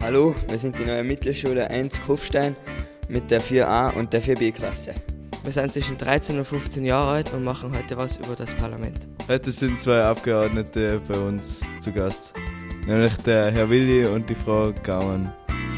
Hallo, wir sind die neue Mittelschule 1 Kufstein mit der 4a und der 4b-Klasse. Wir sind zwischen 13 und 15 Jahre alt und machen heute was über das Parlament. Heute sind zwei Abgeordnete bei uns zu Gast, nämlich der Herr Willi und die Frau Gaumann.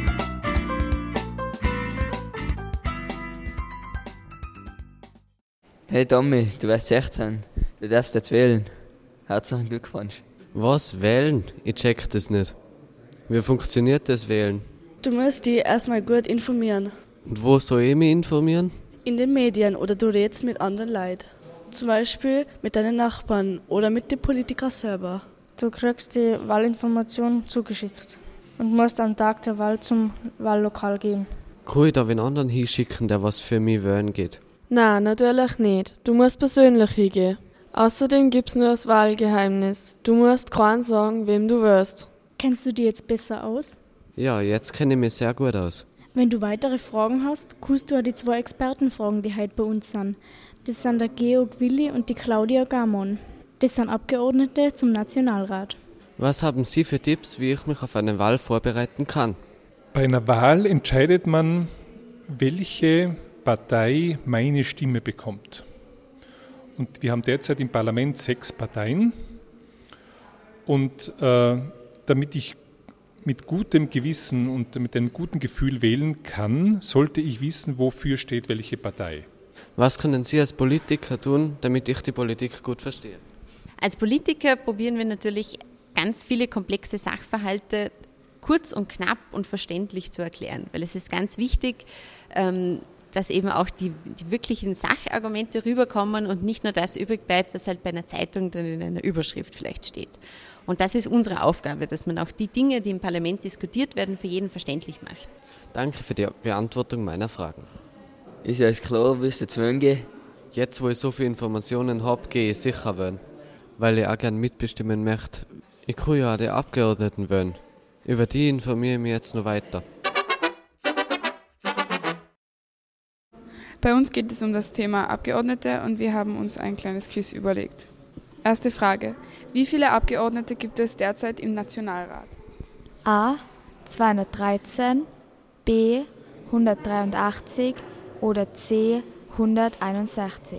Hey Tommy, du wirst 16, du darfst jetzt wählen. Herzlichen Glückwunsch. Was, wählen? Ich check das nicht. Wie funktioniert das Wählen? Du musst dich erstmal gut informieren. Und wo soll ich mich informieren? In den Medien oder du redest mit anderen Leuten. Zum Beispiel mit deinen Nachbarn oder mit den Politikern selber. Du kriegst die Wahlinformationen zugeschickt und musst am Tag der Wahl zum Wahllokal gehen. Kann ich da wen anderen hinschicken, der was für mich wählen geht? Nein, natürlich nicht. Du musst persönlich hingehen. Außerdem gibt's nur das Wahlgeheimnis. Du musst keinen sagen, wem du wählst. Kennst du dich jetzt besser aus? Ja, jetzt kenne ich mich sehr gut aus. Wenn du weitere Fragen hast, kannst du auch die 2 Experten fragen, die heute bei uns sind. Das sind der Georg Willi und die Claudia Gamon. Das sind Abgeordnete zum Nationalrat. Was haben Sie für Tipps, wie ich mich auf eine Wahl vorbereiten kann? Bei einer Wahl entscheidet man, welche Partei meine Stimme bekommt. Und wir haben derzeit im Parlament 6 Parteien. Und damit ich mit gutem Gewissen und mit einem guten Gefühl wählen kann, sollte ich wissen, wofür steht welche Partei. Was können Sie als Politiker tun, damit ich die Politik gut verstehe? Als Politiker probieren wir natürlich ganz viele komplexe Sachverhalte kurz und knapp und verständlich zu erklären, weil es ist ganz wichtig, dass eben auch die wirklichen Sachargumente rüberkommen und nicht nur das übrig bleibt, was halt bei einer Zeitung dann in einer Überschrift vielleicht steht. Und das ist unsere Aufgabe, dass man auch die Dinge, die im Parlament diskutiert werden, für jeden verständlich macht. Danke für die Beantwortung meiner Fragen. Ist alles klar, willst du jetzt wählen gehen? Jetzt, wo ich so viele Informationen habe, gehe ich sicher wählen, weil ich auch gerne mitbestimmen möchte. Ich kann ja auch die Abgeordneten wählen. Über die informiere ich mich jetzt noch weiter. Bei uns geht es um das Thema Abgeordnete und wir haben uns ein kleines Quiz überlegt. Erste Frage. Wie viele Abgeordnete gibt es derzeit im Nationalrat? A. 213, B. 183 oder C. 161.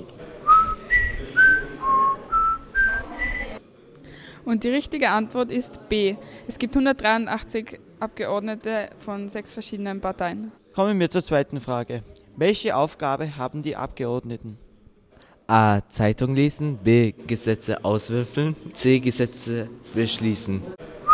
Und die richtige Antwort ist B. Es gibt 183 Abgeordnete von 6 verschiedenen Parteien. Kommen wir zur zweiten Frage. Welche Aufgabe haben die Abgeordneten? A. Zeitung lesen, B. Gesetze auswürfeln, C. Gesetze beschließen.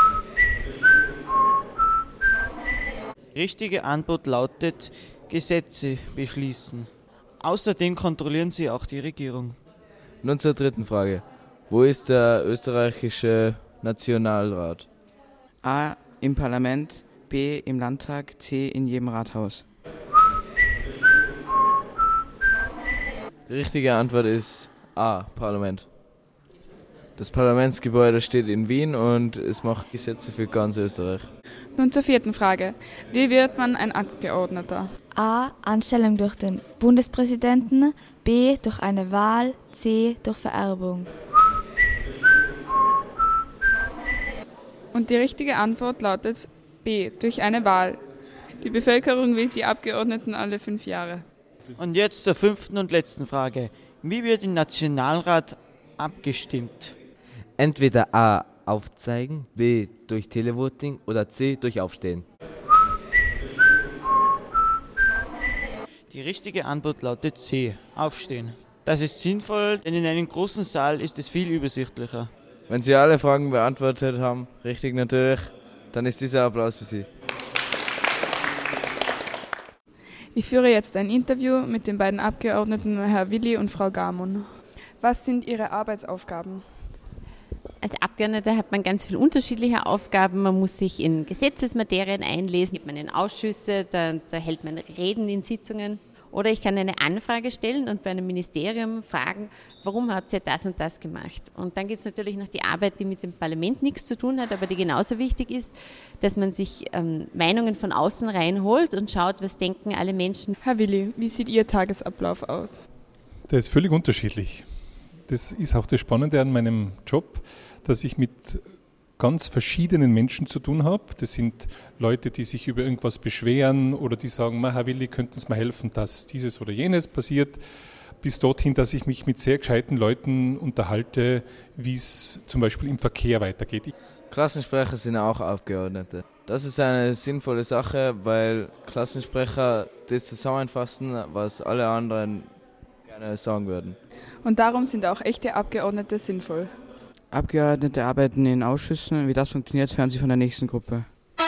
Richtige Antwort lautet Gesetze beschließen. Außerdem kontrollieren sie auch die Regierung. Nun zur dritten Frage. Wo ist der österreichische Nationalrat? A. Im Parlament, B. im Landtag, C. in jedem Rathaus. Die richtige Antwort ist A. Parlament. Das Parlamentsgebäude steht in Wien und es macht Gesetze für ganz Österreich. Nun zur vierten Frage. Wie wird man ein Abgeordneter? A. Anstellung durch den Bundespräsidenten, B. durch eine Wahl, C. durch Vererbung. Und die richtige Antwort lautet B. Durch eine Wahl. Die Bevölkerung wählt die Abgeordneten alle 5 Jahre. Und jetzt zur 5. und letzten Frage. Wie wird im Nationalrat abgestimmt? Entweder A. Aufzeigen, B. durch Televoting oder C. durch Aufstehen. Die richtige Antwort lautet C. Aufstehen. Das ist sinnvoll, denn in einem großen Saal ist es viel übersichtlicher. Wenn Sie alle Fragen beantwortet haben, richtig natürlich, dann ist dieser Applaus für Sie. Ich führe jetzt ein Interview mit den beiden Abgeordneten, Herr Willi und Frau Gamon. Was sind Ihre Arbeitsaufgaben? Als Abgeordneter hat man ganz viele unterschiedliche Aufgaben. Man muss sich in Gesetzesmaterien einlesen, gibt man in Ausschüsse, da hält man Reden in Sitzungen. Oder ich kann eine Anfrage stellen und bei einem Ministerium fragen, warum habt ihr das und das gemacht? Und dann gibt es natürlich noch die Arbeit, die mit dem Parlament nichts zu tun hat, aber die genauso wichtig ist, dass man sich Meinungen von außen reinholt und schaut, was denken alle Menschen. Herr Willi, wie sieht Ihr Tagesablauf aus? Der ist völlig unterschiedlich. Das ist auch das Spannende an meinem Job, dass ich mit ganz verschiedenen Menschen zu tun habe. Das sind Leute, die sich über irgendwas beschweren oder die sagen, Herr Willi, könnten Sie mir helfen, dass dieses oder jenes passiert, bis dorthin, dass ich mich mit sehr gescheiten Leuten unterhalte, wie es zum Beispiel im Verkehr weitergeht. Klassensprecher sind auch Abgeordnete. Das ist eine sinnvolle Sache, weil Klassensprecher das zusammenfassen, was alle anderen gerne sagen würden. Und darum sind auch echte Abgeordnete sinnvoll. Abgeordnete arbeiten in Ausschüssen. Wie das funktioniert, hören Sie von der nächsten Gruppe.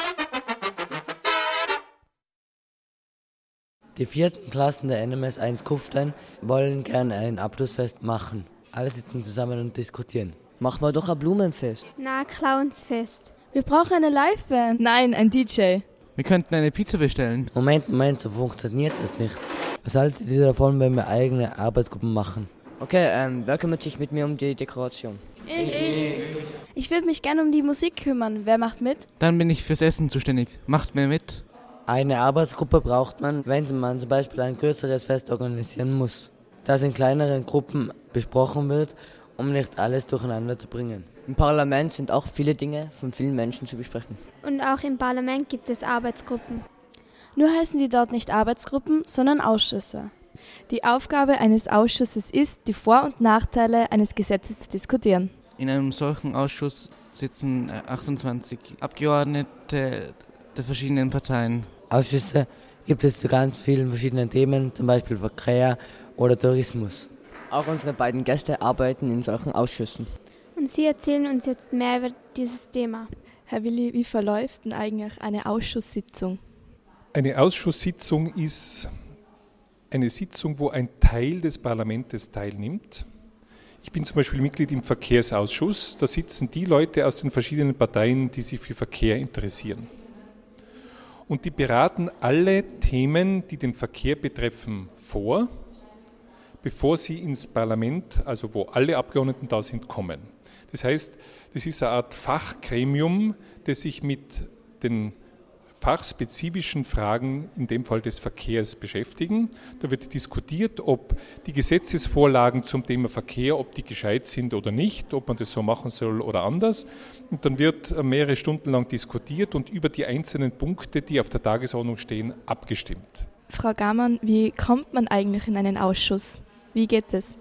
Die 4. Klassen der NMS 1 Kufstein wollen gerne ein Abschlussfest machen. Alle sitzen zusammen und diskutieren. Machen wir doch ein Blumenfest. Na, Clownsfest. Wir brauchen eine Liveband. Nein, ein DJ. Wir könnten eine Pizza bestellen. Moment, so funktioniert das nicht. Was haltet ihr davon, wenn wir eigene Arbeitsgruppen machen? Okay, wer kümmert sich mit mir um die Dekoration? Ich würde mich gerne um die Musik kümmern. Wer macht mit? Dann bin ich fürs Essen zuständig. Macht mir mit. Eine Arbeitsgruppe braucht man, wenn man zum Beispiel ein größeres Fest organisieren muss. Das in kleineren Gruppen besprochen wird, um nicht alles durcheinander zu bringen. Im Parlament sind auch viele Dinge von vielen Menschen zu besprechen. Und auch im Parlament gibt es Arbeitsgruppen. Nur heißen die dort nicht Arbeitsgruppen, sondern Ausschüsse. Die Aufgabe eines Ausschusses ist, die Vor- und Nachteile eines Gesetzes zu diskutieren. In einem solchen Ausschuss sitzen 28 Abgeordnete der verschiedenen Parteien. Ausschüsse gibt es zu ganz vielen verschiedenen Themen, zum Beispiel Verkehr oder Tourismus. Auch unsere beiden Gäste arbeiten in solchen Ausschüssen. Und Sie erzählen uns jetzt mehr über dieses Thema. Herr Willi, wie verläuft denn eigentlich eine Ausschusssitzung? Eine Ausschusssitzung ist eine Sitzung, wo ein Teil des Parlaments teilnimmt. Ich bin zum Beispiel Mitglied im Verkehrsausschuss. Da sitzen die Leute aus den verschiedenen Parteien, die sich für Verkehr interessieren. Und die beraten alle Themen, die den Verkehr betreffen, vor, bevor sie ins Parlament, also wo alle Abgeordneten da sind, kommen. Das heißt, das ist eine Art Fachgremium, das sich mit den fachspezifischen Fragen, in dem Fall des Verkehrs, beschäftigen. Da wird diskutiert, ob die Gesetzesvorlagen zum Thema Verkehr, ob die gescheit sind oder nicht, ob man das so machen soll oder anders. Und dann wird mehrere Stunden lang diskutiert und über die einzelnen Punkte, die auf der Tagesordnung stehen, abgestimmt. Frau Gamann, wie kommt man eigentlich in einen Ausschuss? Wie geht es?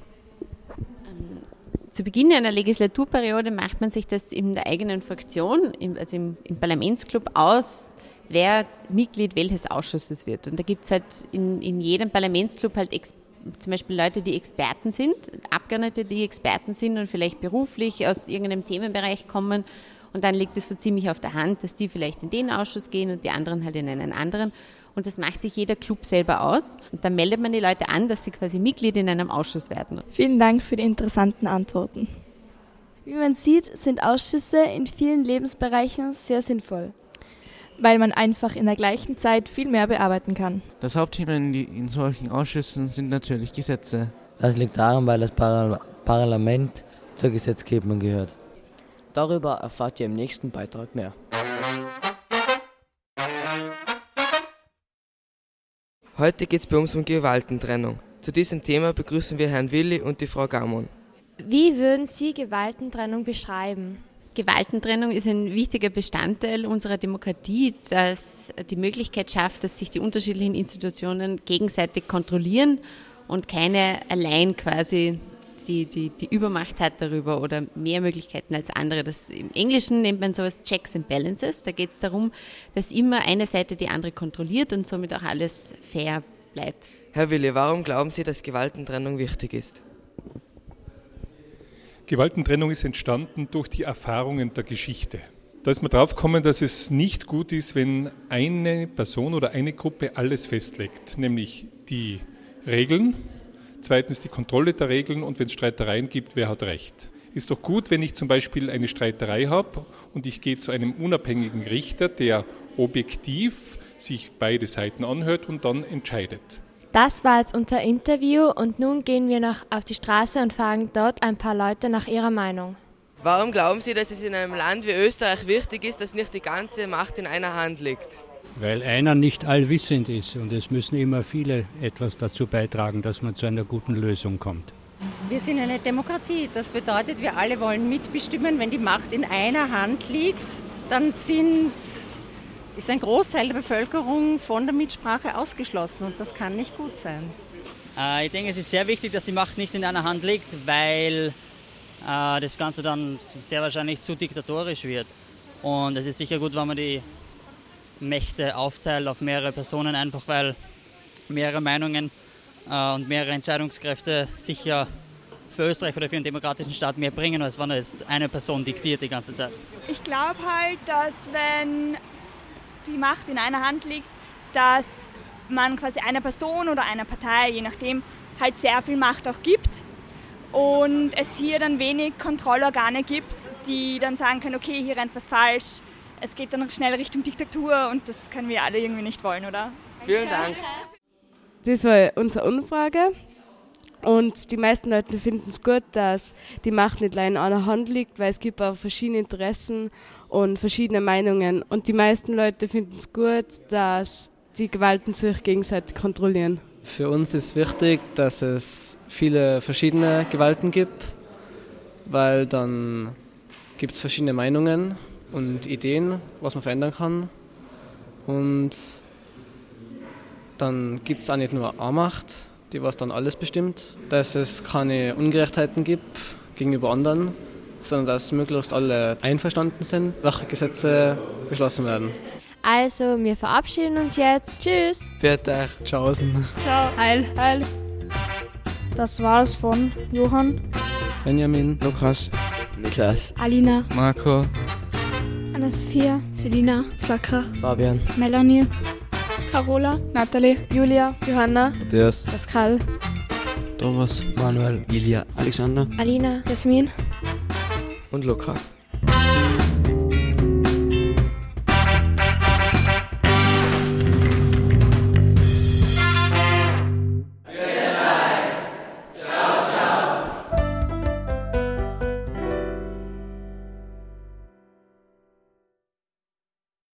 Zu Beginn einer Legislaturperiode macht man sich das in der eigenen Fraktion, also im Parlamentsclub aus, wer Mitglied welches Ausschusses wird. Und da gibt es halt in jedem Parlamentsclub halt zum Beispiel Leute, die Experten sind, Abgeordnete, die Experten sind und vielleicht beruflich aus irgendeinem Themenbereich kommen. Und dann liegt es so ziemlich auf der Hand, dass die vielleicht in den Ausschuss gehen und die anderen halt in einen anderen. Und das macht sich jeder Club selber aus. Und dann meldet man die Leute an, dass sie quasi Mitglied in einem Ausschuss werden. Vielen Dank für die interessanten Antworten. Wie man sieht, sind Ausschüsse in vielen Lebensbereichen sehr sinnvoll. Weil man einfach in der gleichen Zeit viel mehr bearbeiten kann. Das Hauptthema in solchen Ausschüssen sind natürlich Gesetze. Das liegt daran, weil das Parlament zur Gesetzgebung gehört. Darüber erfahrt ihr im nächsten Beitrag mehr. Heute geht es bei uns um Gewaltentrennung. Zu diesem Thema begrüßen wir Herrn Willi und die Frau Gamann. Wie würden Sie Gewaltentrennung beschreiben? Gewaltentrennung ist ein wichtiger Bestandteil unserer Demokratie, das die Möglichkeit schafft, dass sich die unterschiedlichen Institutionen gegenseitig kontrollieren und keine allein quasi die Übermacht hat darüber oder mehr Möglichkeiten als andere. Im Englischen nennt man sowas Checks and Balances. Da geht es darum, dass immer eine Seite die andere kontrolliert und somit auch alles fair bleibt. Herr Willi, warum glauben Sie, dass Gewaltentrennung wichtig ist? Gewaltentrennung ist entstanden durch die Erfahrungen der Geschichte. Da ist man drauf gekommen, dass es nicht gut ist, wenn eine Person oder eine Gruppe alles festlegt, nämlich die Regeln, zweitens die Kontrolle der Regeln und wenn es Streitereien gibt, wer hat Recht. Ist doch gut, wenn ich zum Beispiel eine Streiterei habe und ich gehe zu einem unabhängigen Richter, der objektiv sich beide Seiten anhört und dann entscheidet. Das war jetzt unser Interview und nun gehen wir noch auf die Straße und fragen dort ein paar Leute nach ihrer Meinung. Warum glauben Sie, dass es in einem Land wie Österreich wichtig ist, dass nicht die ganze Macht in einer Hand liegt? Weil einer nicht allwissend ist und es müssen immer viele etwas dazu beitragen, dass man zu einer guten Lösung kommt. Wir sind eine Demokratie. Das bedeutet, wir alle wollen mitbestimmen. Wenn die Macht in einer Hand liegt, dann ist ein Großteil der Bevölkerung von der Mitsprache ausgeschlossen und das kann nicht gut sein. Ich denke, es ist sehr wichtig, dass die Macht nicht in einer Hand liegt, weil das Ganze dann sehr wahrscheinlich zu diktatorisch wird. Und es ist sicher gut, wenn man die Mächte aufteilt auf mehrere Personen, einfach weil mehrere Meinungen und mehrere Entscheidungskräfte sicher für Österreich oder für einen demokratischen Staat mehr bringen, als wenn jetzt eine Person diktiert die ganze Zeit. Ich glaube halt, dass wenn die Macht in einer Hand liegt, dass man quasi einer Person oder einer Partei, je nachdem, halt sehr viel Macht auch gibt und es hier dann wenig Kontrollorgane gibt, die dann sagen können, okay, hier rennt was falsch. Es geht dann schnell Richtung Diktatur und das können wir alle irgendwie nicht wollen, oder? Vielen Dank. Das war unsere Umfrage und die meisten Leute finden es gut, dass die Macht nicht allein in einer Hand liegt, weil es gibt auch verschiedene Interessen und verschiedene Meinungen. Und die meisten Leute finden es gut, dass die Gewalten sich gegenseitig kontrollieren. Für uns ist wichtig, dass es viele verschiedene Gewalten gibt, weil dann gibt es verschiedene Meinungen und Ideen, was man verändern kann. Und dann gibt es auch nicht nur eine Macht, die was dann alles bestimmt, dass es keine Ungerechtheiten gibt gegenüber anderen, sondern dass möglichst alle einverstanden sind, welche Gesetze beschlossen werden. Also, wir verabschieden uns jetzt. Tschüss. Bitte. Tschaußen. Ciao. Heil. Heil. Das war's von Johann, Benjamin, Lukas, Niklas, Alina, Marco, Anna-Sophia, Selina, Flakra, Fabian, Melanie, Carola, Nathalie, Julia, Johanna, Matthias, Pascal, Thomas, Manuel, Ilia, Alexander, Alina, Jasmin. und Luca.